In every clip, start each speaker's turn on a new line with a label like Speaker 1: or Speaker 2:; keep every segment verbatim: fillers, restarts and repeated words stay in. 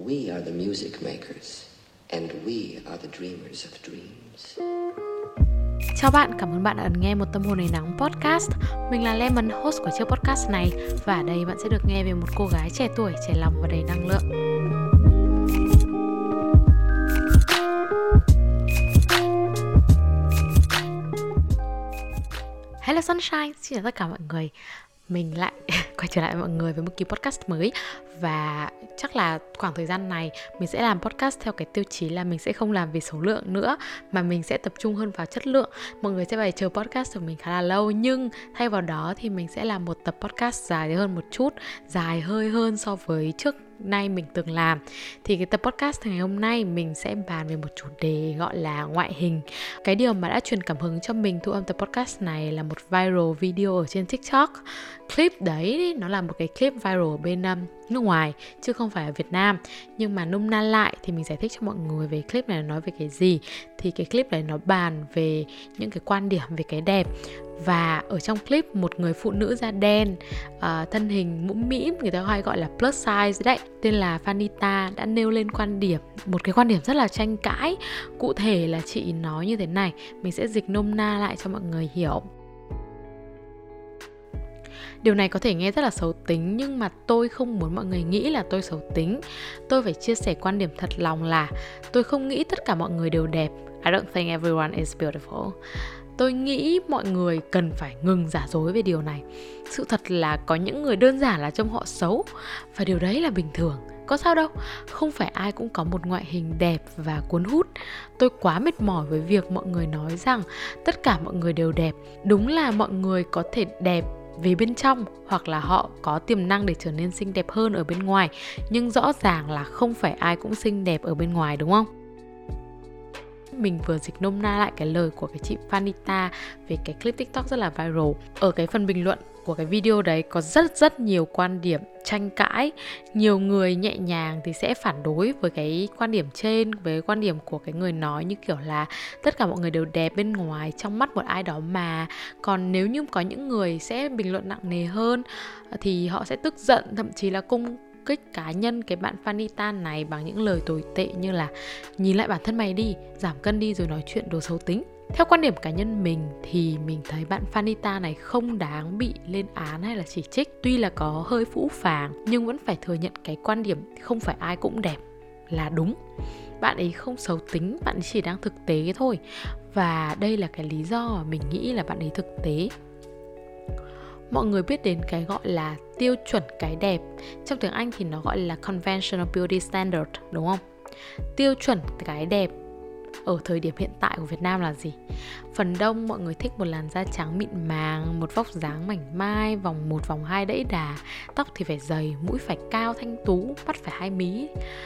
Speaker 1: We are the music makers, and we are the dreamers of dreams.
Speaker 2: Chào bạn, cảm ơn bạn đã ấn nghe Một Tâm Hồn Đầy Nắng podcast. Mình là Lemon, host của chiếc podcast này. Và ở đây bạn sẽ được nghe về một cô gái trẻ tuổi, trẻ lòng và đầy năng lượng. Hello Sunshine, xin chào tất cả mọi người. Mình lại quay trở lại mọi người với một kỳ podcast mới. Và chắc là khoảng thời gian này mình sẽ làm podcast theo cái tiêu chí là mình sẽ không làm về số lượng nữa, mà mình sẽ tập trung hơn vào chất lượng. Mọi người sẽ phải chờ podcast của mình khá là lâu, nhưng thay vào đó thì mình sẽ làm một tập podcast dài hơn một chút, dài hơi hơn so với trước nay mình từng làm. Thì cái tập podcast ngày hôm nay mình sẽ bàn về một chủ đề gọi là ngoại hình. Cái điều mà đã truyền cảm hứng cho mình thu âm tập podcast này là một viral video ở trên TikTok. Clip đấy nó là một cái clip viral ở bên um, nước ngoài chứ không phải ở Việt Nam. Nhưng mà nôm na lại thì mình giải thích cho mọi người về clip này nói về cái gì. Thì cái clip này nó bàn về những cái quan điểm về cái đẹp. Và ở trong clip một người phụ nữ da đen, uh, thân hình mũm mĩm, người ta hay gọi là plus size đấy, tên là Vanita, đã nêu lên quan điểm, một cái quan điểm rất là tranh cãi. Cụ thể là chị nói như thế này, mình sẽ dịch nôm na lại cho mọi người hiểu. Điều này có thể nghe rất là xấu tính, nhưng mà tôi không muốn mọi người nghĩ là tôi xấu tính. Tôi phải chia sẻ quan điểm thật lòng là tôi không nghĩ tất cả mọi người đều đẹp. I don't think everyone is beautiful. Tôi nghĩ mọi người cần phải ngừng giả dối về điều này. Sự thật là có những người đơn giản là trông họ xấu, và điều đấy là bình thường. Có sao đâu, không phải ai cũng có một ngoại hình đẹp và cuốn hút. Tôi quá mệt mỏi với việc mọi người nói rằng tất cả mọi người đều đẹp. Đúng là mọi người có thể đẹp về bên trong, hoặc là họ có tiềm năng để trở nên xinh đẹp hơn ở bên ngoài. Nhưng rõ ràng là không phải ai cũng xinh đẹp ở bên ngoài, đúng không? Mình vừa dịch nôm na lại cái lời của cái chị Vanita về cái clip TikTok rất là viral. Ở cái phần bình luận của cái video đấy có rất rất nhiều quan điểm tranh cãi. Nhiều người nhẹ nhàng thì sẽ phản đối với cái quan điểm trên, với quan điểm của cái người nói, như kiểu là tất cả mọi người đều đẹp bên ngoài trong mắt một ai đó mà. Còn nếu như có những người sẽ bình luận nặng nề hơn thì họ sẽ tức giận, thậm chí là cung kích cá nhân cái bạn Vanita này bằng những lời tồi tệ như là nhìn lại bản thân mày đi, giảm cân đi rồi nói chuyện đồ xấu tính. Theo quan điểm cá nhân mình thì mình thấy bạn Vanita này không đáng bị lên án hay là chỉ trích. Tuy là có hơi phũ phàng nhưng vẫn phải thừa nhận cái quan điểm không phải ai cũng đẹp là đúng. Bạn ấy không xấu tính, bạn ấy chỉ đang thực tế thôi. Và đây là cái lý do mà mình nghĩ là bạn ấy thực tế. Mọi người biết đến cái gọi là tiêu chuẩn cái đẹp. Trong tiếng Anh thì nó gọi là conventional beauty standard, đúng không? Tiêu chuẩn cái đẹp ở thời điểm hiện tại của Việt Nam là gì? Phần đông mọi người thích một làn da trắng mịn màng, một vóc dáng mảnh mai, vòng một vòng hai đẫy đà, tóc thì phải dày, mũi phải cao thanh tú, mắt phải hai mí.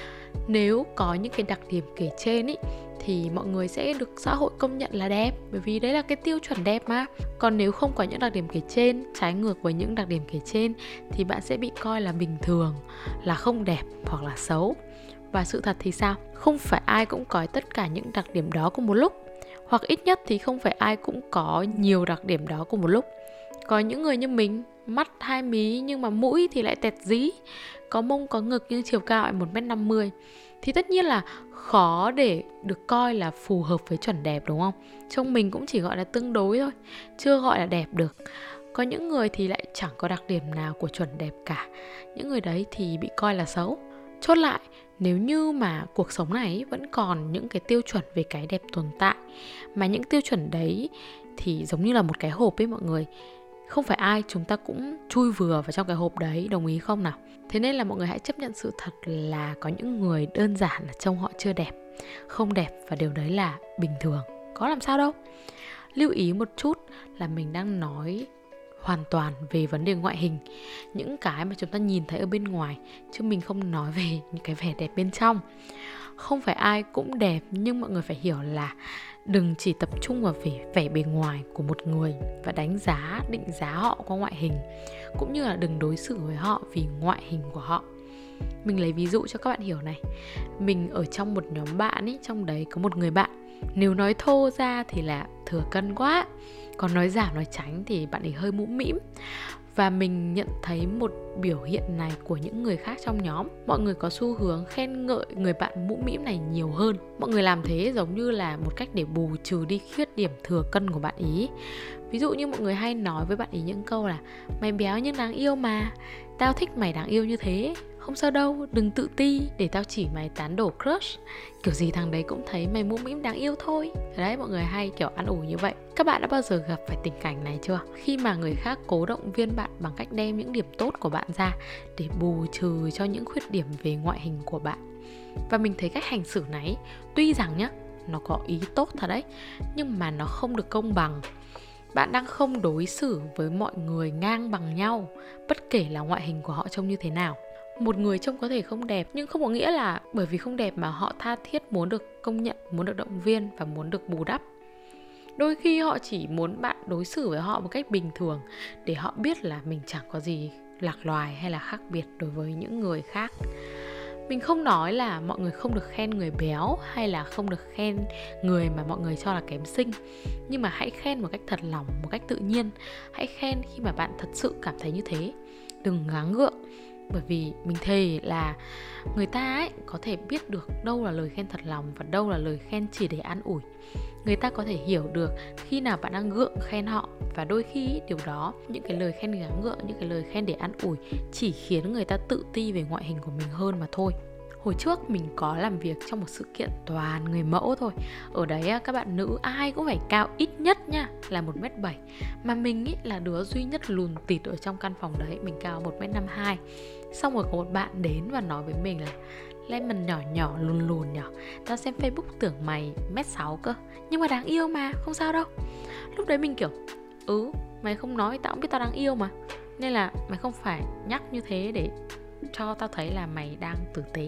Speaker 2: Nếu có những cái đặc điểm kể trên ý, thì mọi người sẽ được xã hội công nhận là đẹp, bởi vì đấy là cái tiêu chuẩn đẹp mà. Còn nếu không có những đặc điểm kể trên, trái ngược với những đặc điểm kể trên, thì bạn sẽ bị coi là bình thường, là không đẹp hoặc là xấu. Và sự thật thì sao? Không phải ai cũng có tất cả những đặc điểm đó cùng một lúc, hoặc ít nhất thì không phải ai cũng có nhiều đặc điểm đó cùng một lúc. Có những người như mình, mắt hai mí nhưng mà mũi thì lại tẹt dí, có mông có ngực nhưng chiều cao lại một mét năm mươi, thì tất nhiên là khó để được coi là phù hợp với chuẩn đẹp, đúng không? Trông mình cũng chỉ gọi là tương đối thôi, chưa gọi là đẹp được. Có những người thì lại chẳng có đặc điểm nào của chuẩn đẹp cả, những người đấy thì bị coi là xấu. Chốt lại, nếu như mà cuộc sống này vẫn còn những cái tiêu chuẩn về cái đẹp tồn tại, mà những tiêu chuẩn đấy thì giống như là một cái hộp ấy mọi người, không phải ai chúng ta cũng chui vừa vào trong cái hộp đấy, đồng ý không nào? Thế nên là mọi người hãy chấp nhận sự thật là có những người đơn giản là trông họ chưa đẹp, không đẹp, và điều đấy là bình thường, có làm sao đâu. Lưu ý một chút là mình đang nói hoàn toàn về vấn đề ngoại hình, những cái mà chúng ta nhìn thấy ở bên ngoài, chứ mình không nói về những cái vẻ đẹp bên trong. Không phải ai cũng đẹp, nhưng mọi người phải hiểu là đừng chỉ tập trung vào vẻ, vẻ bề ngoài của một người và đánh giá, định giá họ qua ngoại hình, cũng như là đừng đối xử với họ vì ngoại hình của họ. Mình lấy ví dụ cho các bạn hiểu này. Mình ở trong một nhóm bạn ấy, trong đấy có một người bạn, nếu nói thô ra thì là thừa cân quá, còn nói giảm nói tránh thì bạn ấy hơi mũm mĩm. Và mình nhận thấy một biểu hiện này của những người khác trong nhóm. Mọi người có xu hướng khen ngợi người bạn mũm mĩm này nhiều hơn. Mọi người làm thế giống như là một cách để bù trừ đi khuyết điểm thừa cân của bạn ý. Ví dụ như mọi người hay nói với bạn ý những câu là: mày béo nhưng đáng yêu mà, tao thích mày đáng yêu như thế, không sao đâu, đừng tự ti, để tao chỉ mày tán đổ crush. Kiểu gì thằng đấy cũng thấy mày mũm mĩm đáng yêu thôi. Đấy, mọi người hay kiểu ăn ủi như vậy. Các bạn đã bao giờ gặp phải tình cảnh này chưa? Khi mà người khác cố động viên bạn bằng cách đem những điểm tốt của bạn ra để bù trừ cho những khuyết điểm về ngoại hình của bạn. Và mình thấy cách hành xử này, tuy rằng nhá, nó có ý tốt thật đấy, nhưng mà nó không được công bằng. Bạn đang không đối xử với mọi người ngang bằng nhau, bất kể là ngoại hình của họ trông như thế nào. Một người trông có thể không đẹp, nhưng không có nghĩa là bởi vì không đẹp mà họ tha thiết muốn được công nhận, muốn được động viên và muốn được bù đắp. Đôi khi họ chỉ muốn bạn đối xử với họ một cách bình thường, để họ biết là mình chẳng có gì lạc loài hay là khác biệt đối với những người khác. Mình không nói là mọi người không được khen người béo hay là không được khen người mà mọi người cho là kém xinh, nhưng mà hãy khen một cách thật lòng, một cách tự nhiên. Hãy khen khi mà bạn thật sự cảm thấy như thế. Đừng gắng gượng. Bởi vì mình thề là người ta ấy có thể biết được đâu là lời khen thật lòng và đâu là lời khen chỉ để an ủi. Người ta có thể hiểu được khi nào bạn đang gượng khen họ. Và đôi khi điều đó, những cái lời khen gắng gượng, những cái lời khen để an ủi chỉ khiến người ta tự ti về ngoại hình của mình hơn mà thôi. Hồi trước mình có làm việc trong một sự kiện toàn người mẫu thôi. Ở đấy các bạn nữ ai cũng phải cao ít nhất nha là một mét bảy. Mà mình ý là đứa duy nhất lùn tịt ở trong căn phòng đấy. Mình cao một mét năm mươi hai. Xong rồi có một bạn đến và nói với mình là: Lemon nhỏ nhỏ lùn lùn nhỏ, tao xem Facebook tưởng mày mét sáu cơ, nhưng mà đáng yêu mà, không sao đâu. Lúc đấy mình kiểu: Ừ, mày không nói tao cũng biết tao đáng yêu mà, nên là mày không phải nhắc như thế để cho tao thấy là mày đang tử tế.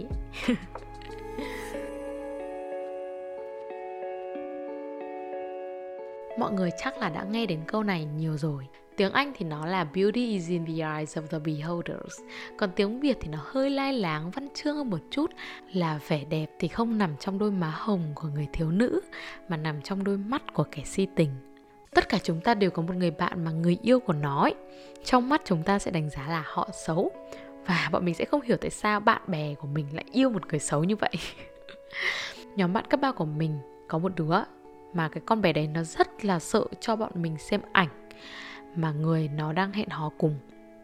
Speaker 2: Mọi người chắc là đã nghe đến câu này nhiều rồi. Tiếng Anh thì nó là Beauty is in the eyes of the beholders. Còn tiếng Việt thì nó hơi lai láng văn chương hơn một chút, là vẻ đẹp thì không nằm trong đôi má hồng của người thiếu nữ, mà nằm trong đôi mắt của kẻ si tình. Tất cả chúng ta đều có một người bạn mà người yêu của nó ấy, trong mắt chúng ta sẽ đánh giá là họ xấu. Và bọn mình sẽ không hiểu tại sao bạn bè của mình lại yêu một người xấu như vậy. Nhóm bạn cấp ba của mình có một đứa mà cái con bé đấy nó rất là sợ cho bọn mình xem ảnh mà người nó đang hẹn hò cùng,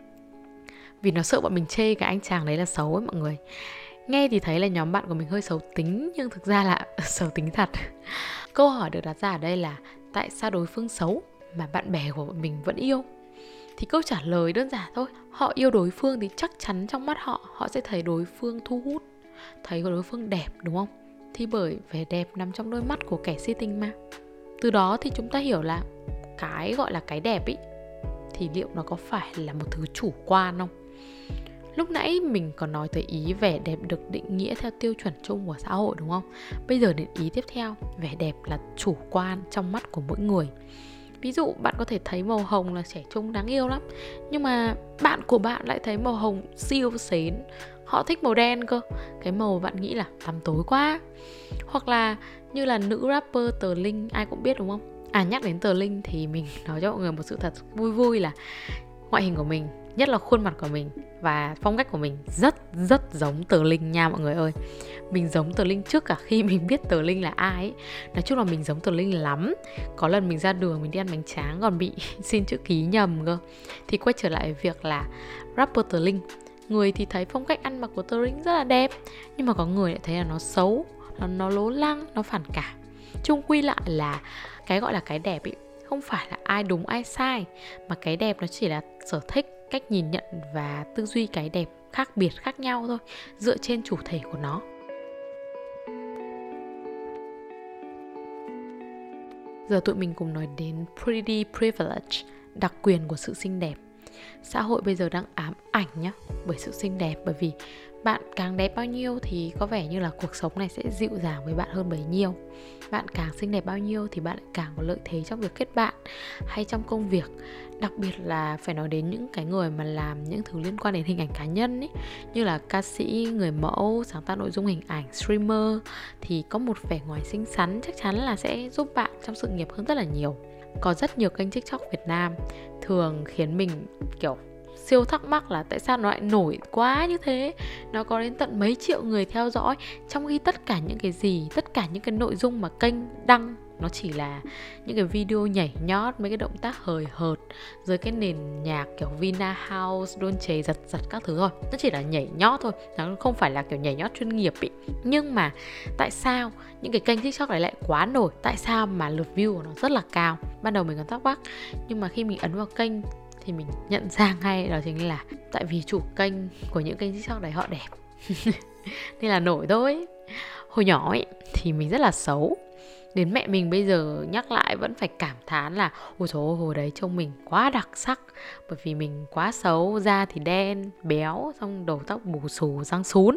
Speaker 2: vì nó sợ bọn mình chê cái anh chàng đấy là xấu ấy mọi người. Nghe thì thấy là nhóm bạn của mình hơi xấu tính, nhưng thực ra là xấu tính thật. Câu hỏi được đặt ra ở đây là tại sao đối phương xấu mà bạn bè của bọn mình vẫn yêu? Thì câu trả lời đơn giản thôi. Họ yêu đối phương thì chắc chắn trong mắt họ, họ sẽ thấy đối phương thu hút, thấy đối phương đẹp, đúng không? Thì bởi vẻ đẹp nằm trong đôi mắt của kẻ si tình mà. Từ đó thì chúng ta hiểu là cái gọi là cái đẹp ý, thì liệu nó có phải là một thứ chủ quan không? Lúc nãy mình còn nói tới ý vẻ đẹp được định nghĩa theo tiêu chuẩn chung của xã hội, đúng không? Bây giờ đến ý tiếp theo, vẻ đẹp là chủ quan trong mắt của mỗi người. Ví dụ bạn có thể thấy màu hồng là trẻ trung đáng yêu lắm, nhưng mà bạn của bạn lại thấy màu hồng siêu xến, họ thích màu đen cơ, cái màu bạn nghĩ là tăm tối quá. Hoặc là như là nữ rapper Tờ Linh, ai cũng biết đúng không? À, nhắc đến Tờ Linh thì mình nói cho mọi người một sự thật vui vui là ngoại hình của mình, nhất là khuôn mặt của mình và phong cách của mình rất rất giống Tờ Linh nha mọi người ơi. Mình giống Tờ Linh trước cả khi mình biết Tờ Linh là ai ấy. Nói chung là mình giống Tờ Linh lắm. Có lần mình ra đường mình đi ăn bánh tráng còn bị xin chữ ký nhầm cơ. Thì quay trở lại việc là rapper Tờ Linh, người thì thấy phong cách ăn mặc của Tờ Linh rất là đẹp, nhưng mà có người lại thấy là nó xấu, nó, nó lố lăng, nó phản cảm. Chung quy lại là cái gọi là cái đẹp ấy không phải là ai đúng ai sai, mà cái đẹp nó chỉ là sở thích, cách nhìn nhận và tư duy cái đẹp khác biệt khác nhau thôi, dựa trên chủ thể của nó. Giờ tụi mình cùng nói đến pretty privilege, đặc quyền của sự xinh đẹp. Xã hội bây giờ đang ám ảnh nhá bởi sự xinh đẹp, bởi vì bạn càng đẹp bao nhiêu thì có vẻ như là cuộc sống này sẽ dịu dàng với bạn hơn bấy nhiêu. Bạn càng xinh đẹp bao nhiêu thì bạn lại càng có lợi thế trong việc kết bạn hay trong công việc. Đặc biệt là phải nói đến những cái người mà làm những thứ liên quan đến hình ảnh cá nhân ấy, như là ca sĩ, người mẫu, sáng tạo nội dung hình ảnh, streamer, thì có một vẻ ngoài xinh xắn chắc chắn là sẽ giúp bạn trong sự nghiệp hơn rất là nhiều. Có rất nhiều kênh TikTok Việt Nam thường khiến mình kiểu siêu thắc mắc là tại sao nó lại nổi quá như thế. Nó có đến tận mấy triệu người theo dõi, trong khi tất cả những cái gì, tất cả những cái nội dung mà kênh đăng nó chỉ là những cái video nhảy nhót, mấy cái động tác hời hợt dưới cái nền nhạc kiểu Vina House, Dolce giật giật các thứ thôi. Nó chỉ là nhảy nhót thôi, nó không phải là kiểu nhảy nhót chuyên nghiệp ý. Nhưng mà tại sao những cái kênh TikTok này lại quá nổi? Tại sao mà lượt view của nó rất là cao? Ban đầu mình còn thắc mắc, nhưng mà khi mình ấn vào kênh thì mình nhận ra ngay đó chính là tại vì chủ kênh của những kênh TikTok đấy họ đẹp nên là nổi thôi. Hồi nhỏ ấy thì mình rất là xấu, đến mẹ mình bây giờ nhắc lại vẫn phải cảm thán là ôi trời ơi, hồi đấy trông mình quá đặc sắc. Bởi vì mình quá xấu, da thì đen, béo, xong đầu tóc bù xù, răng sún.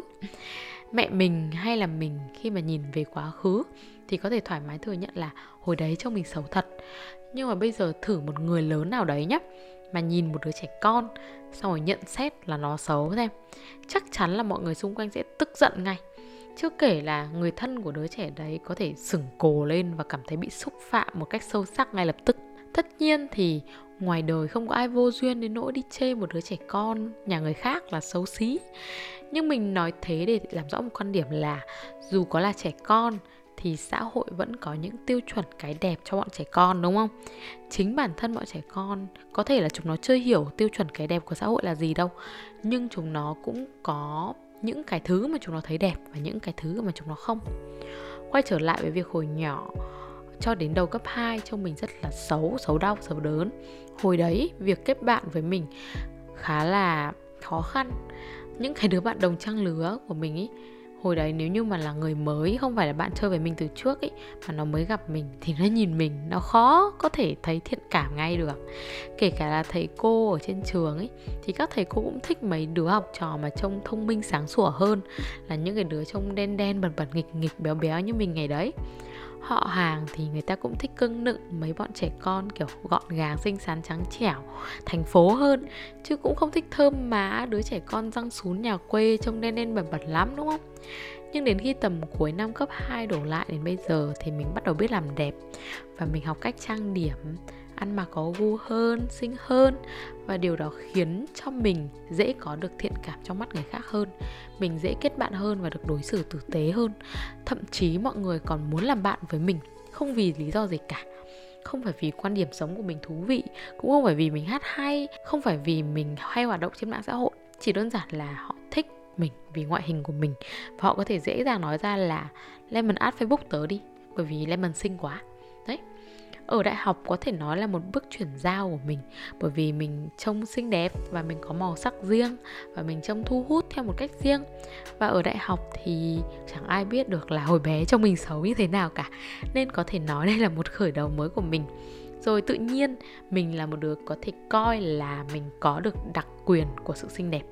Speaker 2: Mẹ mình hay là mình khi mà nhìn về quá khứ thì có thể thoải mái thừa nhận là hồi đấy trông mình xấu thật. Nhưng mà bây giờ thử một người lớn nào đấy nhá, mà nhìn một đứa trẻ con xong rồi nhận xét là nó xấu xem, chắc chắn là mọi người xung quanh sẽ tức giận ngay. Chưa kể là người thân của đứa trẻ đấy có thể sửng cồ lên và cảm thấy bị xúc phạm một cách sâu sắc ngay lập tức. Tất nhiên thì ngoài đời không có ai vô duyên đến nỗi đi chê một đứa trẻ con nhà người khác là xấu xí. Nhưng mình nói thế để làm rõ một quan điểm là dù có là trẻ con thì xã hội vẫn có những tiêu chuẩn cái đẹp cho bọn trẻ con, đúng không? Chính bản thân bọn trẻ con có thể là chúng nó chưa hiểu tiêu chuẩn cái đẹp của xã hội là gì đâu, nhưng chúng nó cũng có những cái thứ mà chúng nó thấy đẹp và những cái thứ mà chúng nó không. Quay trở lại với việc hồi nhỏ cho đến đầu cấp hai trông mình rất là xấu, xấu đau, xấu đớn. Hồi đấy việc kết bạn với mình khá là khó khăn. Những cái đứa bạn đồng trang lứa của mình ý, hồi đấy nếu như mà là người mới, không phải là bạn chơi với mình từ trước ý, mà nó mới gặp mình thì nó nhìn mình, nó khó có thể thấy thiện cảm ngay được. Kể cả là thầy cô ở trên trường ấy, thì các thầy cô cũng thích mấy đứa học trò mà trông thông minh sáng sủa hơn là những cái đứa trông đen đen, bẩn bẩn, nghịch nghịch, béo béo như mình ngày đấy. Họ hàng thì người ta cũng thích cưng nựng mấy bọn trẻ con kiểu gọn gàng, xinh xắn, trắng trẻo, thành phố hơn, chứ cũng không thích thơm má đứa trẻ con răng sún nhà quê trông đen đen bẩn bẩn lắm, đúng không? Nhưng đến khi tầm cuối năm cấp hai đổ lại đến bây giờ thì mình bắt đầu biết làm đẹp. Và mình học cách trang điểm, ăn mặc có gu hơn, xinh hơn. Và điều đó khiến cho mình dễ có được thiện cảm trong mắt người khác hơn. Mình dễ kết bạn hơn và được đối xử tử tế hơn. Thậm chí mọi người còn muốn làm bạn với mình, không vì lý do gì cả. Không phải vì quan điểm sống của mình thú vị, cũng không phải vì mình hát hay, không phải vì mình hay hoạt động trên mạng xã hội. Chỉ đơn giản là họ thích mình vì ngoại hình của mình. Và họ có thể dễ dàng nói ra là Lemon add Facebook tớ đi, bởi vì Lemon xinh quá. Đấy. Ở đại học có thể nói là một bước chuyển giao của mình, bởi vì mình trông xinh đẹp và mình có màu sắc riêng và mình trông thu hút theo một cách riêng. Và ở đại học thì chẳng ai biết được là hồi bé trông mình xấu như thế nào cả, nên có thể nói đây là một khởi đầu mới của mình. Rồi tự nhiên mình là một đứa có thể coi là mình có được đặc quyền của sự xinh đẹp.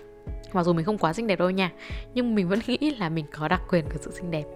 Speaker 2: Mặc dù mình không quá xinh đẹp đâu nha, nhưng mình vẫn nghĩ là mình có đặc quyền của sự xinh đẹp.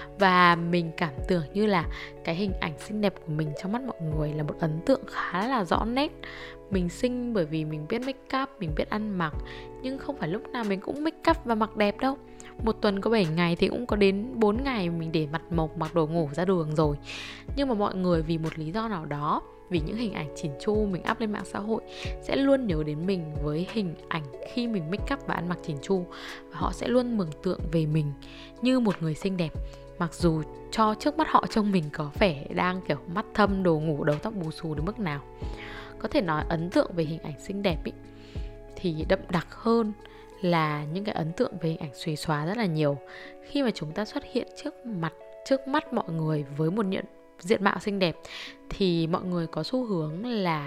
Speaker 2: Và mình cảm tưởng như là cái hình ảnh xinh đẹp của mình trong mắt mọi người là một ấn tượng khá là rõ nét. Mình xinh bởi vì mình biết make up, mình biết ăn mặc, nhưng không phải lúc nào mình cũng make up và mặc đẹp đâu. Một tuần có bảy ngày thì cũng có đến bốn ngày mình để mặt mộc, mặc đồ ngủ ra đường rồi. Nhưng mà mọi người vì một lý do nào đó, vì những hình ảnh chỉn chu mình up lên mạng xã hội, sẽ luôn nhớ đến mình với hình ảnh khi mình make up và ăn mặc chỉn chu. Và họ sẽ luôn mường tượng về mình như một người xinh đẹp, mặc dù cho trước mắt họ trông mình có vẻ đang kiểu mắt thâm, đồ ngủ, đầu tóc bù xù đến mức nào. Có thể nói ấn tượng về hình ảnh xinh đẹp ý, thì đậm đặc hơn là những cái ấn tượng về hình ảnh xuề xóa rất là nhiều. Khi mà chúng ta xuất hiện trước mặt, trước mắt mọi người với một nhận diện mạo xinh đẹp thì mọi người có xu hướng là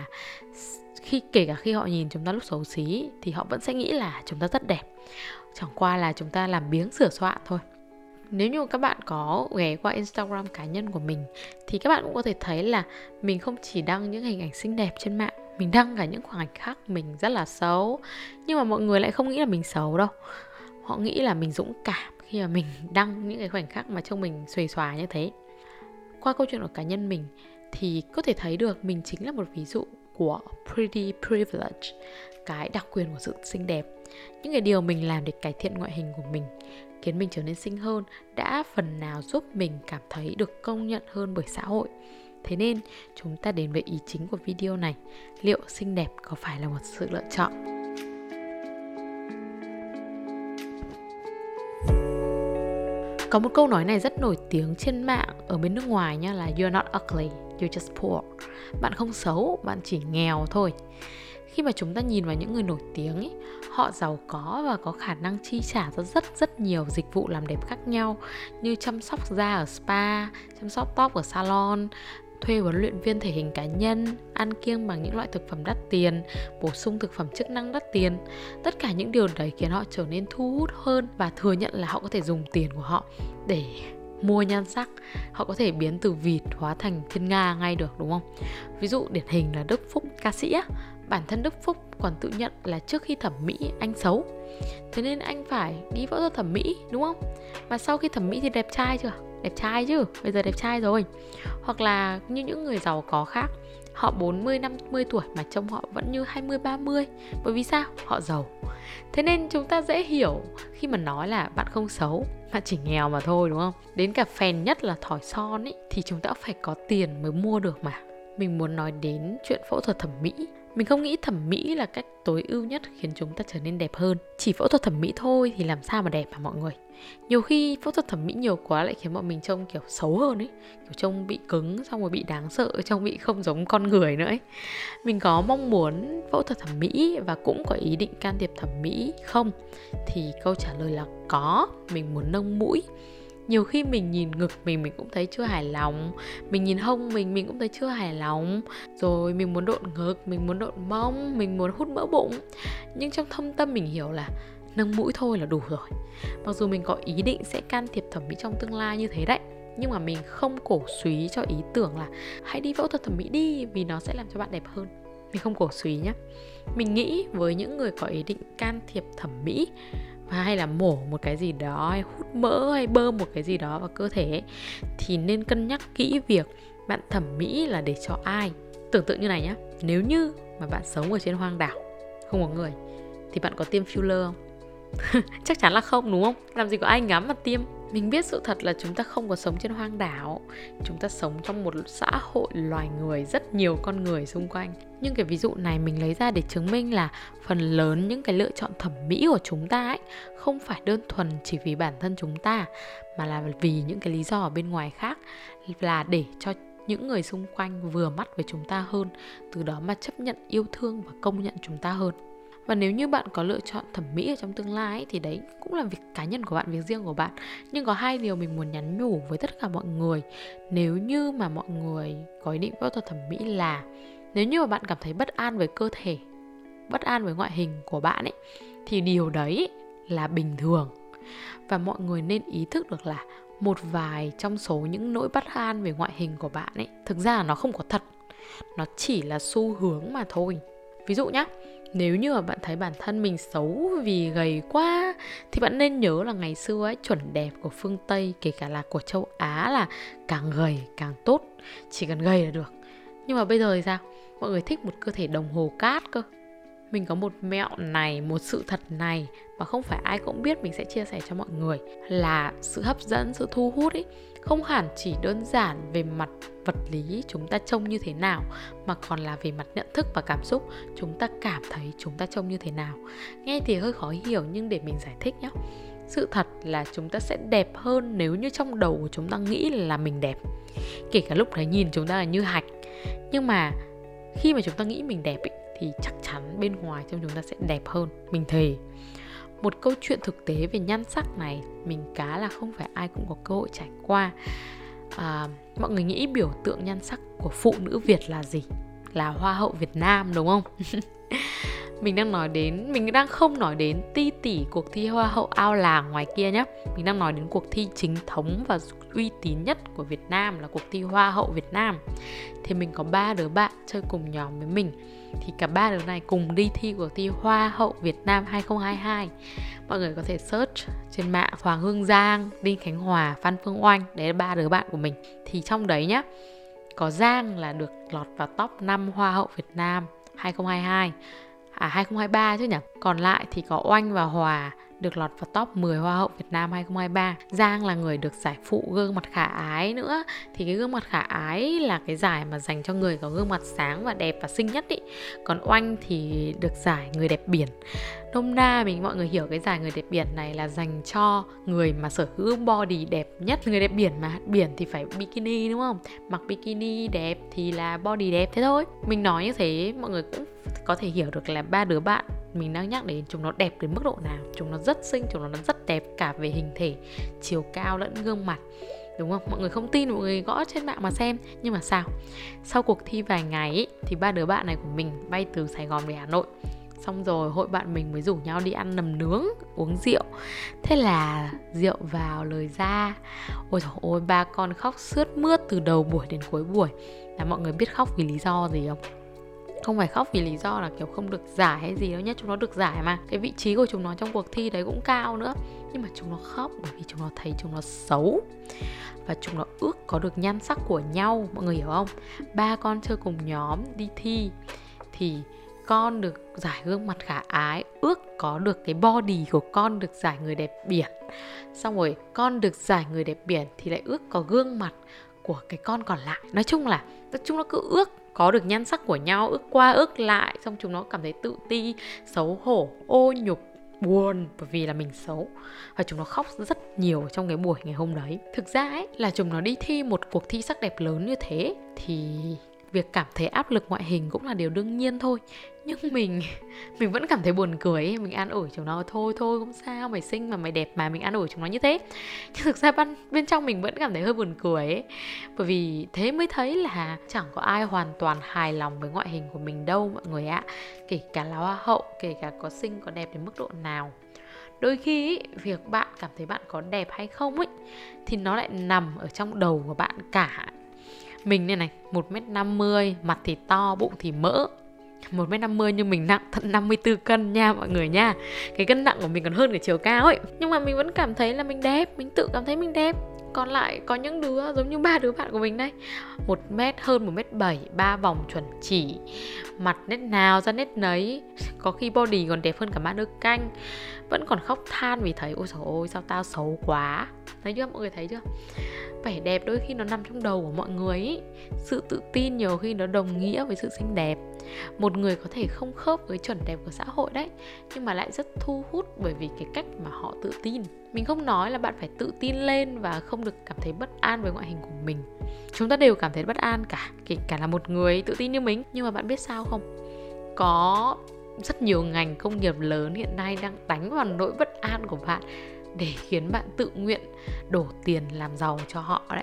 Speaker 2: khi kể cả khi họ nhìn chúng ta lúc xấu xí thì họ vẫn sẽ nghĩ là chúng ta rất đẹp, chẳng qua là chúng ta làm biếng sửa soạn thôi. Nếu như các bạn có ghé qua Instagram cá nhân của mình thì các bạn cũng có thể thấy là mình không chỉ đăng những hình ảnh xinh đẹp trên mạng, mình đăng cả những khoảnh khắc mình rất là xấu. Nhưng mà mọi người lại không nghĩ là mình xấu đâu, họ nghĩ là mình dũng cảm khi mà mình đăng những cái khoảnh khắc mà trông mình xuề xòa như thế. Qua câu chuyện của cá nhân mình thì có thể thấy được mình chính là một ví dụ của pretty privilege, cái đặc quyền của sự xinh đẹp. Những cái điều mình làm để cải thiện ngoại hình của mình, khiến mình trở nên xinh hơn, đã phần nào giúp mình cảm thấy được công nhận hơn bởi xã hội. Thế nên chúng ta đến với ý chính của video này. Liệu xinh đẹp có phải là một sự lựa chọn? Có một câu nói này rất nổi tiếng trên mạng ở bên nước ngoài nha, là you're not ugly, you're just poor. Bạn không xấu, bạn chỉ nghèo thôi. Khi mà chúng ta nhìn vào những người nổi tiếng ấy, họ giàu có và có khả năng chi trả cho rất rất nhiều dịch vụ làm đẹp khác nhau, như chăm sóc da ở spa, chăm sóc tóc ở salon, thuê huấn luyện viên thể hình cá nhân, ăn kiêng bằng những loại thực phẩm đắt tiền, bổ sung thực phẩm chức năng đắt tiền. Tất cả những điều đấy khiến họ trở nên thu hút hơn và thừa nhận là họ có thể dùng tiền của họ để mua nhan sắc. Họ có thể biến từ vịt hóa thành thiên nga ngay được, đúng không? Ví dụ điển hình là Đức Phúc, ca sĩ á. Bản thân Đức Phúc còn tự nhận là trước khi thẩm mỹ anh xấu, thế nên anh phải đi phẫu thuật thẩm mỹ, đúng không? Mà sau khi thẩm mỹ thì đẹp trai chưa? Đẹp trai chứ, bây giờ đẹp trai rồi. Hoặc là như những người giàu có khác, họ bốn mươi, năm mươi tuổi mà trông họ vẫn như hai mươi, ba mươi. Bởi vì sao? Họ giàu. Thế nên chúng ta dễ hiểu khi mà nói là bạn không xấu, bạn chỉ nghèo mà thôi, đúng không? Đến cả phèn nhất là thỏi son ấy, thì chúng ta phải có tiền mới mua được mà. Mình muốn nói đến chuyện phẫu thuật thẩm mỹ. Mình không nghĩ thẩm mỹ là cách tối ưu nhất khiến chúng ta trở nên đẹp hơn. Chỉ phẫu thuật thẩm mỹ thôi thì làm sao mà đẹp hả mọi người? Nhiều khi phẫu thuật thẩm mỹ nhiều quá lại khiến bọn mình trông kiểu xấu hơn ấy, kiểu trông bị cứng, xong rồi bị đáng sợ, trông bị không giống con người nữa ấy. Mình có mong muốn phẫu thuật thẩm mỹ và cũng có ý định can thiệp thẩm mỹ không? Thì câu trả lời là có. Mình muốn nâng mũi. Nhiều khi mình nhìn ngực mình mình cũng thấy chưa hài lòng, mình nhìn hông mình mình cũng thấy chưa hài lòng, rồi mình muốn độn ngực, mình muốn độn mông, mình muốn hút mỡ bụng. Nhưng trong thâm tâm mình hiểu là nâng mũi thôi là đủ rồi. Mặc dù mình có ý định sẽ can thiệp thẩm mỹ trong tương lai như thế đấy, nhưng mà mình không cổ súy cho ý tưởng là hãy đi phẫu thuật thẩm mỹ đi vì nó sẽ làm cho bạn đẹp hơn. Mình không cổ súy nhé. Mình nghĩ với những người có ý định can thiệp thẩm mỹ hay là mổ một cái gì đó, hay hút mỡ, hay bơm một cái gì đó vào cơ thể ấy, thì nên cân nhắc kỹ việc bạn thẩm mỹ là để cho ai. Tưởng tượng như này nhé, nếu như mà bạn sống ở trên hoang đảo không có người thì bạn có tiêm filler không? Chắc chắn là không, đúng không? Làm gì có ai ngắm mà tiêm. Mình biết sự thật là chúng ta không có sống trên hoang đảo. Chúng ta sống trong một xã hội loài người, rất nhiều con người xung quanh. Nhưng cái ví dụ này mình lấy ra để chứng minh là phần lớn những cái lựa chọn thẩm mỹ của chúng ta ấy không phải đơn thuần chỉ vì bản thân chúng ta, mà là vì những cái lý do ở bên ngoài khác, là để cho những người xung quanh vừa mắt với chúng ta hơn, từ đó mà chấp nhận, yêu thương và công nhận chúng ta hơn. Và nếu như bạn có lựa chọn thẩm mỹ ở trong tương lai ấy, thì đấy cũng là việc cá nhân của bạn, việc riêng của bạn. Nhưng có hai điều mình muốn nhắn nhủ với tất cả mọi người. Nếu như mà mọi người có ý định phẫu thuật thẩm mỹ là nếu như mà bạn cảm thấy bất an với cơ thể, bất an với ngoại hình của bạn ấy, thì điều đấy là bình thường. Và mọi người nên ý thức được là một vài trong số những nỗi bất an về ngoại hình của bạn ấy thực ra là nó không có thật. Nó chỉ là xu hướng mà thôi. Ví dụ nhá, nếu như mà bạn thấy bản thân mình xấu vì gầy quá, thì bạn nên nhớ là ngày xưa ấy, chuẩn đẹp của phương Tây, kể cả là của châu Á, là càng gầy càng tốt, chỉ cần gầy là được. Nhưng mà bây giờ thì sao? Mọi người thích một cơ thể đồng hồ cát cơ. Mình có một mẹo này, một sự thật này mà không phải ai cũng biết, mình sẽ chia sẻ cho mọi người. Là sự hấp dẫn, sự thu hút ấy không hẳn chỉ đơn giản về mặt vật lý chúng ta trông như thế nào, mà còn là về mặt nhận thức và cảm xúc. Chúng ta cảm thấy chúng ta trông như thế nào. Nghe thì hơi khó hiểu nhưng để mình giải thích nhé. Sự thật là chúng ta sẽ đẹp hơn nếu như trong đầu của chúng ta nghĩ là mình đẹp. Kể cả lúc đấy nhìn chúng ta là như hạch. Nhưng mà khi mà chúng ta nghĩ mình đẹp ấy, thì chắc chắn bên ngoài trông chúng ta sẽ đẹp hơn. Mình thề. Một câu chuyện thực tế về nhan sắc này mình cá là không phải ai cũng có cơ hội trải qua. à, Mọi người nghĩ biểu tượng nhan sắc của phụ nữ Việt là gì? Là Hoa hậu Việt Nam, đúng không? Mình đang nói đến, mình đang không nói đến ti tỉ cuộc thi Hoa hậu ao làng ngoài kia nhé. Mình đang nói đến cuộc thi chính thống và uy tín nhất của Việt Nam là cuộc thi Hoa hậu Việt Nam. Thì mình có ba đứa bạn chơi cùng nhóm với mình. Thì cả ba đứa này cùng đi thi cuộc thi Hoa hậu Việt Nam hai không hai hai. Mọi người có thể search trên mạng Hoàng Hương Giang, Đinh Khánh Hòa, Phan Phương Oanh. Đấy là ba đứa bạn của mình. Thì trong đấy nhá, có Giang là được lọt vào top năm Hoa hậu Việt Nam hai không hai hai. À hai không hai ba chứ nhỉ. Còn lại thì có Oanh và Hòa được lọt vào top mười Hoa hậu Việt Nam hai không hai ba. Giang là người được giải phụ gương mặt khả ái nữa. Thì cái gương mặt khả ái là cái giải mà dành cho người có gương mặt sáng và đẹp và xinh nhất ý. Còn Oanh thì được giải người đẹp biển. Nôm na mình mọi người hiểu cái giải người đẹp biển này là dành cho người mà sở hữu body đẹp nhất. Người đẹp biển mà, biển thì phải bikini đúng không? Mặc bikini đẹp thì là body đẹp, thế thôi. Mình nói như thế mọi người cũng có thể hiểu được là ba đứa bạn mình đang nhắc đến chúng nó đẹp đến mức độ nào. Chúng nó rất xinh, chúng nó rất đẹp cả về hình thể, chiều cao lẫn gương mặt, đúng không? Mọi người không tin mọi người gõ trên mạng mà xem. Nhưng mà sao? Sau cuộc thi vài ngày ý, thì ba đứa bạn này của mình bay từ Sài Gòn về Hà Nội. Xong rồi hội bạn mình mới rủ nhau đi ăn nầm nướng, uống rượu. Thế là rượu vào lời ra. Ôi trời ơi, ba con khóc sướt mướt từ đầu buổi đến cuối buổi. Là mọi người biết khóc vì lý do gì không? Không phải khóc vì lý do là kiểu không được giải hay gì đâu nhé. Chúng nó được giải mà. Cái vị trí của chúng nó trong cuộc thi đấy cũng cao nữa. Nhưng mà chúng nó khóc bởi vì chúng nó thấy chúng nó xấu. Và chúng nó ước có được nhan sắc của nhau. Mọi người hiểu không? Ba con chơi cùng nhóm đi thi thì con được giải gương mặt khả ái, ước có được cái body của con được giải người đẹp biển. Xong rồi con được giải người đẹp biển thì lại ước có gương mặt của cái con còn lại. Nói chung là chúng nó cứ ước có được nhan sắc của nhau, ước qua ước lại. Xong chúng nó cảm thấy tự ti, xấu hổ, ô nhục, buồn bởi vì là mình xấu. Và chúng nó khóc rất nhiều trong cái buổi ngày hôm đấy. Thực ra ấy là chúng nó đi thi một cuộc thi sắc đẹp lớn như thế thì việc cảm thấy áp lực ngoại hình cũng là điều đương nhiên thôi. Nhưng mình mình vẫn cảm thấy buồn cười ấy. Mình an ủi chúng nó thôi thôi không sao, mày xinh mà mày đẹp mà, mình an ủi chúng nó như thế. Nhưng thực ra bên, bên trong mình vẫn cảm thấy hơi buồn cười ấy. Bởi vì thế mới thấy là chẳng có ai hoàn toàn hài lòng với ngoại hình của mình đâu mọi người ạ. Kể cả là hoa hậu, kể cả có xinh có đẹp đến mức độ nào. Đôi khi ý, việc bạn cảm thấy bạn có đẹp hay không ấy thì nó lại nằm ở trong đầu của bạn cả. Mình này này, một mét năm mươi, mặt thì to, bụng thì mỡ. Một mét năm mươi nhưng mình nặng tận năm mươi tư cân nha mọi người nha. Cái cân nặng của mình còn hơn cả chiều cao ấy. Nhưng mà mình vẫn cảm thấy là mình đẹp, mình tự cảm thấy mình đẹp. Còn lại có những đứa giống như ba đứa bạn của mình đây, một mét hơn một mét bảy, ba vòng chuẩn chỉ, mặt nét nào ra nét nấy, có khi body còn đẹp hơn cả má nước canh, vẫn còn khóc than vì thấy ôi trời ơi sao tao xấu quá. Thấy chưa, mọi người thấy chưa? Vẻ đẹp đôi khi nó nằm trong đầu của mọi người ý. Sự tự tin nhiều khi nó đồng nghĩa với sự xinh đẹp. Một người có thể không khớp với chuẩn đẹp của xã hội đấy, nhưng mà lại rất thu hút bởi vì cái cách mà họ tự tin. Mình không nói là bạn phải tự tin lên và không được cảm thấy bất an với ngoại hình của mình. Chúng ta đều cảm thấy bất an cả, kể cả là một người tự tin như mình. Nhưng mà bạn biết sao không? Có rất nhiều ngành công nghiệp lớn hiện nay đang đánh vào nỗi bất an của bạn để khiến bạn tự nguyện đổ tiền làm giàu cho họ đấy.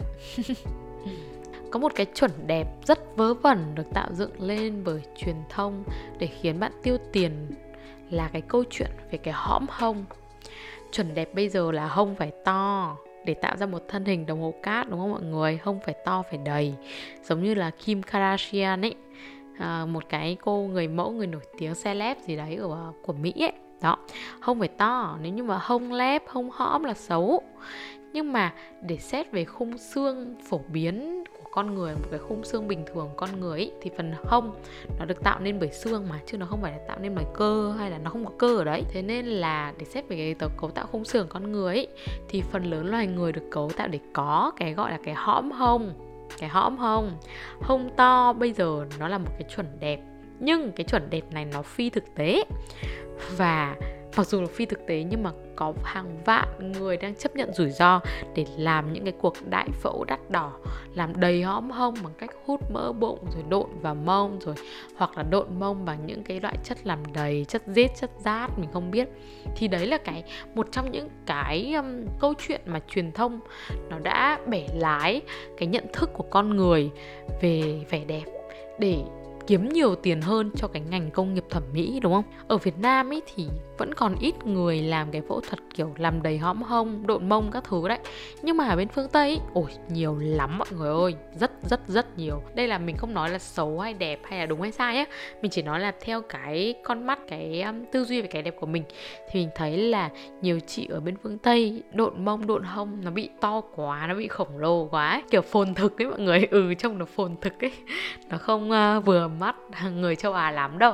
Speaker 2: Có một cái chuẩn đẹp rất vớ vẩn được tạo dựng lên bởi truyền thông để khiến bạn tiêu tiền là cái câu chuyện về cái hõm hông. Chuẩn đẹp bây giờ là hông phải to để tạo ra một thân hình đồng hồ cát, đúng không mọi người? Hông phải to, phải đầy. Giống như là Kim Kardashian ấy, à, một cái cô người mẫu, người nổi tiếng celeb gì đấy của, của Mỹ ấy. Đó, hông phải to, nếu như mà hông lép, hông hõm là xấu. Nhưng mà để xét về khung xương phổ biến của con người, một cái khung xương bình thường của con người ý, thì phần hông nó được tạo nên bởi xương mà, chứ nó không phải là tạo nên bởi cơ hay là nó không có cơ ở đấy. Thế nên là để xét về cái cấu tạo khung xương của con người ý, thì phần lớn loài người được cấu tạo để có cái gọi là cái hõm hông. Cái hõm hông, hông to bây giờ nó là một cái chuẩn đẹp. Nhưng cái chuẩn đẹp này nó phi thực tế. Và mặc dù là phi thực tế nhưng mà có hàng vạn người đang chấp nhận rủi ro để làm những cái cuộc đại phẫu đắt đỏ, làm đầy hõm hông bằng cách hút mỡ bụng rồi độn vào mông, rồi hoặc là độn mông bằng những cái loại chất làm đầy, chất giết, chất rát mình không biết. Thì đấy là cái một trong những cái um, câu chuyện mà truyền thông nó đã bẻ lái cái nhận thức của con người về vẻ đẹp để kiếm nhiều tiền hơn cho cái ngành công nghiệp thẩm mỹ, đúng không? Ở Việt Nam ấy thì vẫn còn ít người làm cái phẫu thuật kiểu làm đầy hõm hông, độn mông các thứ đấy. Nhưng mà ở bên phương Tây ấy, ôi nhiều lắm mọi người ơi, rất rất rất nhiều. Đây là mình không nói là xấu hay đẹp hay là đúng hay sai á, mình chỉ nói là theo cái con mắt, cái um, tư duy về cái đẹp của mình thì mình thấy là nhiều chị ở bên phương Tây độn mông, độn hông nó bị to quá, nó bị khổng lồ quá ấy. Kiểu phồn thực ấy mọi người, ừ trông nó phồn thực ấy, nó không uh, vừa mắt người châu Á lắm đâu.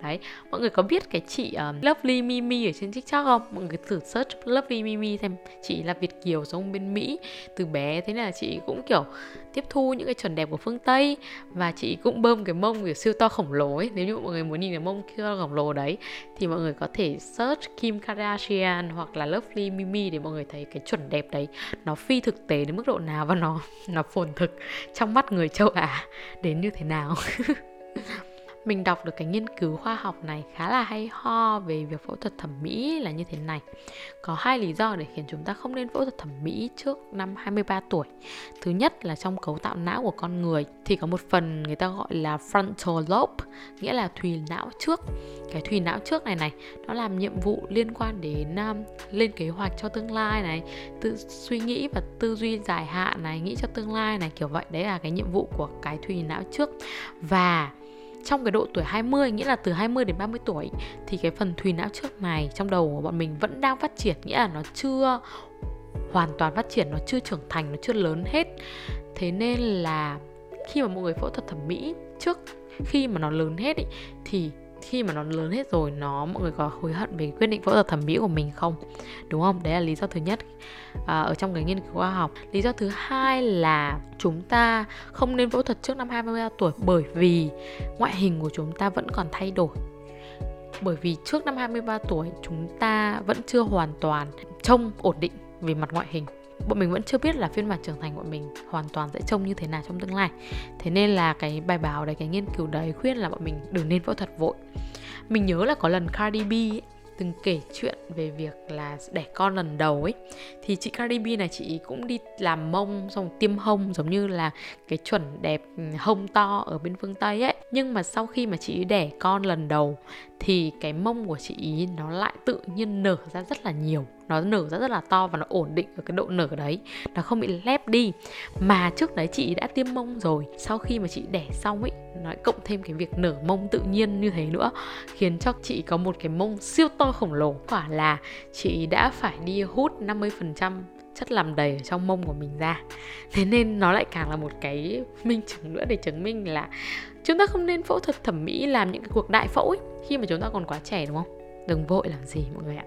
Speaker 2: Đấy, mọi người có biết cái chị uh, Lovely Mimi ở trên TikTok không? Mọi người thử search Lovely Mimi xem. Chị là Việt kiều sống bên Mỹ từ bé, thế nên là chị cũng kiểu tiếp thu những cái chuẩn đẹp của phương Tây. Và chị cũng bơm cái mông kiểu siêu to khổng lồ ấy. Nếu như mọi người muốn nhìn cái mông siêu to khổng lồ đấy thì mọi người có thể search Kim Kardashian hoặc là Lovely Mimi để mọi người thấy cái chuẩn đẹp đấy nó phi thực tế đến mức độ nào, và nó nó phồn thực trong mắt người châu Á đến như thế nào. Mình đọc được cái nghiên cứu khoa học này khá là hay ho về việc phẫu thuật thẩm mỹ là như thế này. Có hai lý do để khiến chúng ta không nên phẫu thuật thẩm mỹ trước năm hai mươi ba tuổi. Thứ nhất là trong cấu tạo não của con người thì có một phần người ta gọi là frontal lobe, nghĩa là thùy não trước. Cái thùy não trước này này, nó làm nhiệm vụ liên quan đến um, lên kế hoạch cho tương lai này, tự suy nghĩ và tư duy dài hạn này, nghĩ cho tương lai này, kiểu vậy. Đấy là cái nhiệm vụ của cái thùy não trước. Và trong cái độ tuổi hai mươi, nghĩa là từ hai mươi đến ba mươi tuổi, thì cái phần thùy não trước này trong đầu của bọn mình vẫn đang phát triển, nghĩa là nó chưa hoàn toàn phát triển, nó chưa trưởng thành, nó chưa lớn hết. Thế nên là khi mà mọi người phẫu thuật thẩm mỹ trước khi mà nó lớn hết ý, thì khi mà nó lớn hết rồi, nó mọi người có hối hận về quyết định phẫu thuật thẩm mỹ của mình không? Đúng không? Đấy là lý do thứ nhất à, ở trong cái nghiên cứu khoa học. Lý do thứ hai là chúng ta không nên phẫu thuật trước năm hai mươi ba tuổi, bởi vì ngoại hình của chúng ta vẫn còn thay đổi. Bởi vì trước năm hai mươi ba tuổi chúng ta vẫn chưa hoàn toàn trông ổn định về mặt ngoại hình. Bọn mình vẫn chưa biết là phiên bản trưởng thành của mình hoàn toàn sẽ trông như thế nào trong tương lai. Thế nên là cái bài báo đấy, cái nghiên cứu đấy khuyên là bọn mình đừng nên phẫu thuật vội. Mình nhớ là có lần Cardi B ấy, từng kể chuyện về việc là đẻ con lần đầu ấy. Thì chị Cardi B này, chị cũng đi làm mông xong tiêm hông, giống như là cái chuẩn đẹp hông to ở bên phương Tây ấy. Nhưng mà sau khi mà chị đẻ con lần đầu thì cái mông của chị ý nó lại tự nhiên nở ra rất là nhiều. Nó nở ra rất là to và nó ổn định ở cái độ nở đấy, nó không bị lép đi. Mà trước đấy chị đã tiêm mông rồi, sau khi mà chị đẻ xong ấy, nó cộng thêm cái việc nở mông tự nhiên như thế nữa, khiến cho chị có một cái mông siêu to khổng lồ. Quả là chị đã phải đi hút năm mươi phần trăm chất làm đầy ở trong mông của mình ra. Thế nên nó lại càng là một cái minh chứng nữa để chứng minh là chúng ta không nên phẫu thuật thẩm mỹ, làm những cái cuộc đại phẫu ấy, khi mà chúng ta còn quá trẻ, đúng không? Đừng vội làm gì mọi người ạ.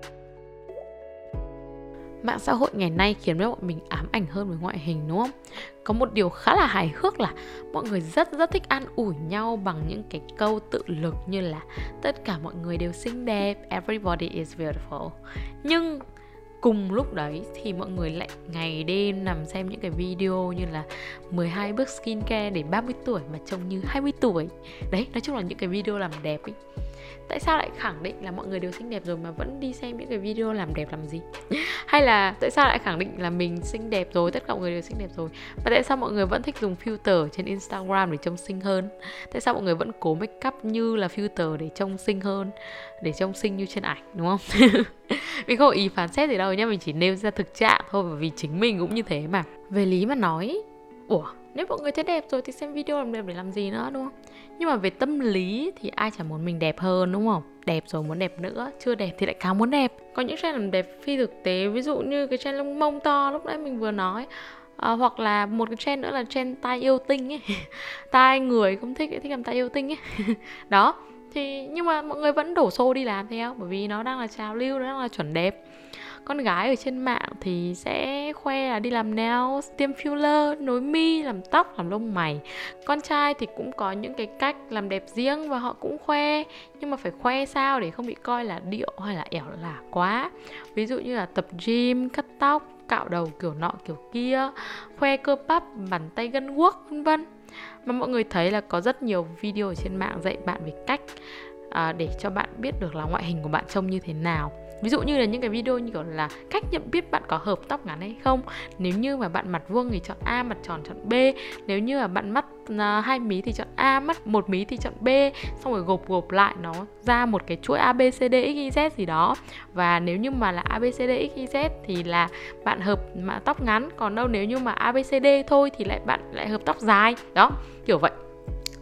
Speaker 2: Mạng xã hội ngày nay khiến cho bọn mình ám ảnh hơn với ngoại hình, đúng không? Có một điều khá là hài hước là mọi người rất rất thích an ủi nhau bằng những cái câu tự lực như là tất cả mọi người đều xinh đẹp, everybody is beautiful. Nhưng cùng lúc đấy thì mọi người lại ngày đêm nằm xem những cái video như là mười hai bước skincare để ba mươi tuổi mà trông như hai mươi tuổi. Đấy, nói chung là những cái video làm đẹp ấy. Tại sao lại khẳng định là mọi người đều xinh đẹp rồi mà vẫn đi xem những cái video làm đẹp làm gì? Hay là tại sao lại khẳng định là mình xinh đẹp rồi, tất cả mọi người đều xinh đẹp rồi, và tại sao mọi người vẫn thích dùng filter trên Instagram để trông xinh hơn? Tại sao mọi người vẫn cố make up như là filter để trông xinh hơn, để trông xinh như trên ảnh, đúng không? Mình không có ý phán xét gì đâu nhá, mình chỉ nêu ra thực trạng thôi, bởi vì chính mình cũng như thế mà. Về lý mà nói, ủa, nếu mọi người thấy đẹp rồi thì xem video làm đẹp để làm gì nữa, đúng không? Nhưng mà về tâm lý thì ai chẳng muốn mình đẹp hơn, đúng không? Đẹp rồi muốn đẹp nữa, chưa đẹp thì lại càng muốn đẹp. Có những trend làm đẹp phi thực tế, ví dụ như cái trend lông mông to lúc nãy mình vừa nói, à, hoặc là một cái trend nữa là trend tai yêu tinh ấy. Tai người không thích, thích làm tai yêu tinh ấy. Đó, thì nhưng mà mọi người vẫn đổ xô đi làm theo, bởi vì nó đang là trào lưu, nó đang là chuẩn đẹp. Con gái ở trên mạng thì sẽ khoe là đi làm nails, tiêm filler, nối mi, làm tóc, làm lông mày. Con trai thì cũng có những cái cách làm đẹp riêng và họ cũng khoe, nhưng mà phải khoe sao để không bị coi là điệu hay là ẻo lả quá. Ví dụ như là tập gym, cắt tóc, cạo đầu kiểu nọ kiểu kia, khoe cơ bắp, bàn tay gân guốc, vân vân. Mà mọi người thấy là có rất nhiều video ở trên mạng dạy bạn về cách à, để cho bạn biết được là ngoại hình của bạn trông như thế nào. Ví dụ như là những cái video như kiểu là cách nhận biết bạn có hợp tóc ngắn hay không. Nếu như mà bạn mặt vuông thì chọn A, mặt tròn chọn B. Nếu như là bạn mắt uh, hai mí thì chọn A, mắt một mí thì chọn B. Xong rồi gộp gộp lại nó ra một cái chuỗi A, B, C, D, X, Y, Z gì đó. Và nếu như mà là A, B, C, D, X, Y, Z thì là bạn hợp mà tóc ngắn. Còn đâu nếu như mà A, B, C, D thôi thì lại bạn lại hợp tóc dài. Đó, kiểu vậy.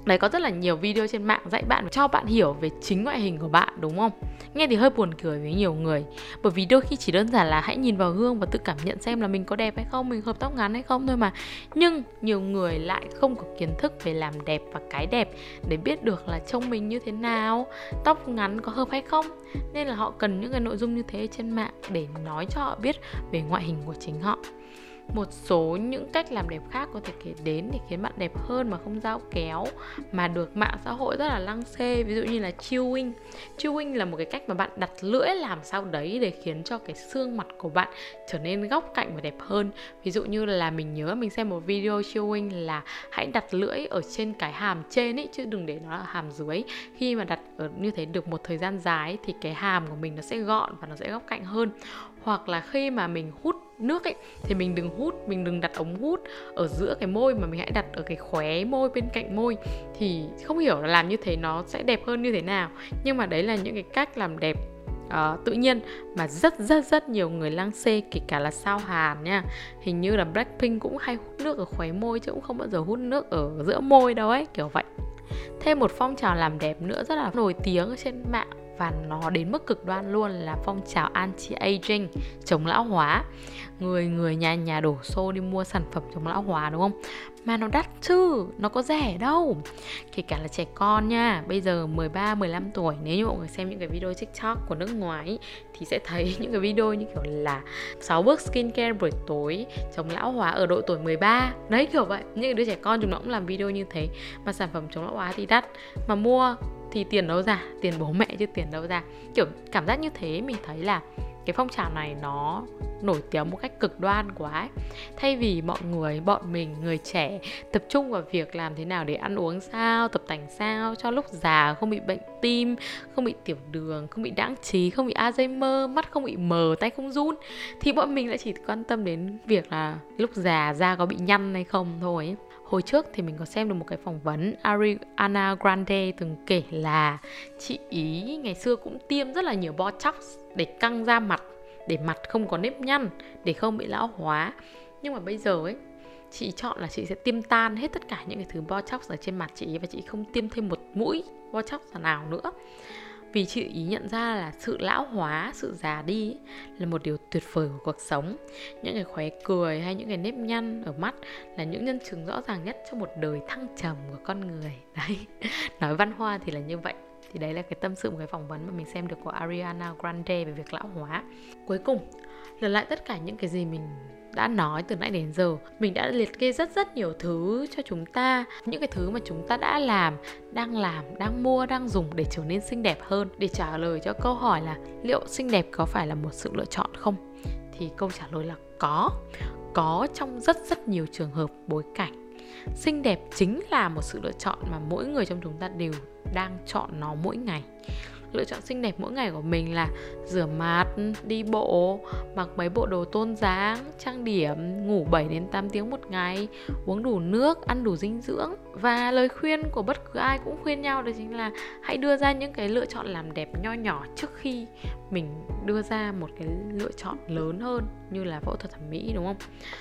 Speaker 2: Đấy, có rất là nhiều video trên mạng dạy bạn, cho bạn hiểu về chính ngoại hình của bạn, đúng không? Nghe thì hơi buồn cười với nhiều người, bởi vì đôi khi chỉ đơn giản là hãy nhìn vào gương và tự cảm nhận xem là mình có đẹp hay không, mình hợp tóc ngắn hay không thôi mà. Nhưng nhiều người lại không có kiến thức về làm đẹp và cái đẹp để biết được là trông mình như thế nào, tóc ngắn có hợp hay không. Nên là họ cần những cái nội dung như thế trên mạng để nói cho họ biết về ngoại hình của chính họ. Một số những cách làm đẹp khác có thể kể đến để khiến bạn đẹp hơn mà không dao kéo, mà được mạng xã hội rất là lăng xê. Ví dụ như là chewing. Chewing là một cái cách mà bạn đặt lưỡi làm sao đấy để khiến cho cái xương mặt của bạn trở nên góc cạnh và đẹp hơn. Ví dụ như là mình nhớ mình xem một video chewing là hãy đặt lưỡi ở trên cái hàm trên ấy, chứ đừng để nó là hàm dưới. Khi mà đặt ở như thế được một thời gian dài thì cái hàm của mình nó sẽ gọn và nó sẽ góc cạnh hơn. Hoặc là khi mà mình hút nước ấy thì mình đừng hút, mình đừng đặt ống hút ở giữa cái môi, mà mình hãy đặt ở cái khóe môi bên cạnh môi. Thì không hiểu là làm như thế nó sẽ đẹp hơn như thế nào, nhưng mà đấy là những cái cách làm đẹp uh, tự nhiên mà rất rất rất nhiều người lăng xê, kể cả là sao Hàn nha. Hình như là Blackpink cũng hay hút nước ở khóe môi chứ cũng không bao giờ hút nước ở giữa môi đâu ấy, kiểu vậy. Thêm một phong trào làm đẹp nữa rất là nổi tiếng trên mạng và nó đến mức cực đoan luôn là phong trào anti-aging, chống lão hóa. Người người nhà nhà đổ xô đi mua sản phẩm chống lão hóa, đúng không? Mà nó đắt chứ, nó có rẻ đâu. Kể cả là trẻ con nha, bây giờ mười ba, mười lăm tuổi, nếu như mọi người xem những cái video TikTok của nước ngoài ý, thì sẽ thấy những cái video như kiểu là sáu bước skincare buổi tối chống lão hóa ở độ tuổi mười ba. Đấy, kiểu vậy. Những cái đứa trẻ con chúng nó cũng làm video như thế. Mà sản phẩm chống lão hóa thì đắt, mà mua thì tiền đâu ra, tiền bố mẹ chứ tiền đâu ra. Kiểu cảm giác như thế mình thấy là cái phong trào này nó nổi tiếng một cách cực đoan quá ấy. Thay vì mọi người, bọn mình, người trẻ tập trung vào việc làm thế nào để ăn uống sao, tập tành sao cho lúc già không bị bệnh tim, không bị tiểu đường, không bị đãng trí, không bị Alzheimer, mắt không bị mờ, tay không run, thì bọn mình lại chỉ quan tâm đến việc là lúc già da có bị nhăn hay không thôi ấy. Hồi trước thì mình có xem được một cái phỏng vấn, Ariana Grande từng kể là chị ý ngày xưa cũng tiêm rất là nhiều Botox để căng da mặt, để mặt không có nếp nhăn, để không bị lão hóa. Nhưng mà bây giờ ấy, chị chọn là chị sẽ tiêm tan hết tất cả những cái thứ Botox ở trên mặt chị, và chị không tiêm thêm một mũi Botox nào nữa. Vì chị ý nhận ra là sự lão hóa, sự già đi ấy, là một điều tuyệt vời của cuộc sống. Những cái khóe cười hay những cái nếp nhăn ở mắt là những nhân chứng rõ ràng nhất cho một đời thăng trầm của con người. Đấy, nói văn hoa thì là như vậy. Thì đấy là cái tâm sự một cái phỏng vấn mà mình xem được của Ariana Grande về việc lão hóa. Cuối cùng, lần lại tất cả những cái gì mình đã nói từ nãy đến giờ, mình đã liệt kê rất rất nhiều thứ cho chúng ta, những cái thứ mà chúng ta đã làm, đang làm, đang mua, đang dùng để trở nên xinh đẹp hơn. Để trả lời cho câu hỏi là liệu xinh đẹp có phải là một sự lựa chọn không, thì câu trả lời là có. Có trong rất rất nhiều trường hợp, bối cảnh. Xinh đẹp chính là một sự lựa chọn mà mỗi người trong chúng ta đều đang chọn nó mỗi ngày. Lựa chọn xinh đẹp mỗi ngày của mình là rửa mặt, đi bộ, mặc mấy bộ đồ tôn dáng, trang điểm, ngủ bảy đến tám tiếng một ngày, uống đủ nước, ăn đủ dinh dưỡng. Và lời khuyên của bất cứ ai cũng khuyên nhau đó chính là hãy đưa ra những cái lựa chọn làm đẹp nho nhỏ trước khi mình đưa ra một cái lựa chọn lớn hơn như là phẫu thuật thẩm mỹ, đúng không?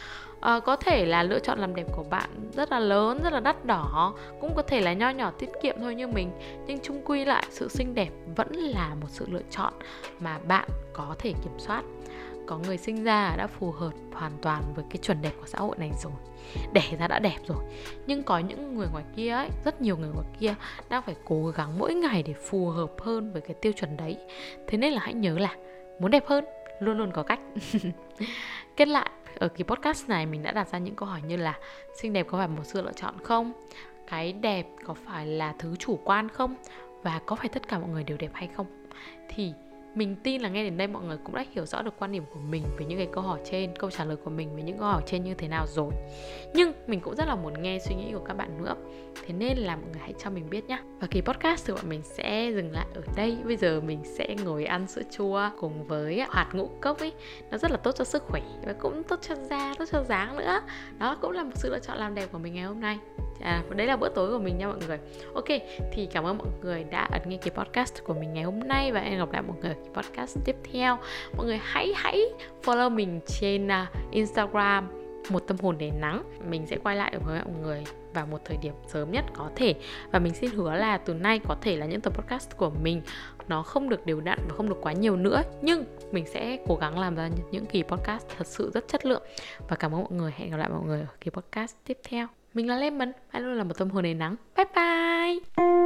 Speaker 2: À, có thể là lựa chọn làm đẹp của bạn rất là lớn, rất là đắt đỏ, cũng có thể là nho nhỏ tiết kiệm thôi như mình. Nhưng chung quy lại, sự xinh đẹp vẫn là một sự lựa chọn mà bạn có thể kiểm soát. Có người sinh ra đã phù hợp hoàn toàn với cái chuẩn đẹp của xã hội này rồi, đẻ ra đã đẹp rồi. Nhưng có những người ngoài kia ấy, rất nhiều người ngoài kia đang phải cố gắng mỗi ngày để phù hợp hơn với cái tiêu chuẩn đấy. Thế nên là hãy nhớ là muốn đẹp hơn luôn luôn có cách. Kết lại, ở cái podcast này mình đã đặt ra những câu hỏi như là xinh đẹp có phải một sự lựa chọn không? Cái đẹp có phải là thứ chủ quan không? Và có phải tất cả mọi người đều đẹp hay không? Thì mình tin là nghe đến đây mọi người cũng đã hiểu rõ được quan điểm của mình về những cái câu hỏi trên, câu trả lời của mình về những câu hỏi trên như thế nào rồi. Nhưng mình cũng rất là muốn nghe suy nghĩ của các bạn nữa. Thế nên là mọi người hãy cho mình biết nhé. Và kỳ podcast thì bọn mình sẽ dừng lại ở đây. Bây giờ mình sẽ ngồi ăn sữa chua cùng với hạt ngũ cốc ấy. Nó rất là tốt cho sức khỏe và cũng tốt cho da, tốt cho dáng nữa. Đó cũng là một sự lựa chọn làm đẹp của mình ngày hôm nay. À, đấy là bữa tối của mình nha mọi người. Ok, thì cảm ơn mọi người đã ấn nghe cái podcast của mình ngày hôm nay. Và hẹn gặp lại mọi người ở cái podcast tiếp theo. Mọi người hãy hãy follow mình trên uh, Instagram Một Tâm Hồn Để Nắng. Mình sẽ quay lại với mọi người vào một thời điểm sớm nhất có thể. Và mình xin hứa là từ nay có thể là những tập podcast của mình nó không được đều đặn và không được quá nhiều nữa, nhưng mình sẽ cố gắng làm ra những kỳ podcast thật sự rất chất lượng. Và cảm ơn mọi người. Hẹn gặp lại mọi người ở kỳ podcast tiếp theo. Mình là Lemon, hãy luôn là một tâm hồn đầy nắng. Bye bye.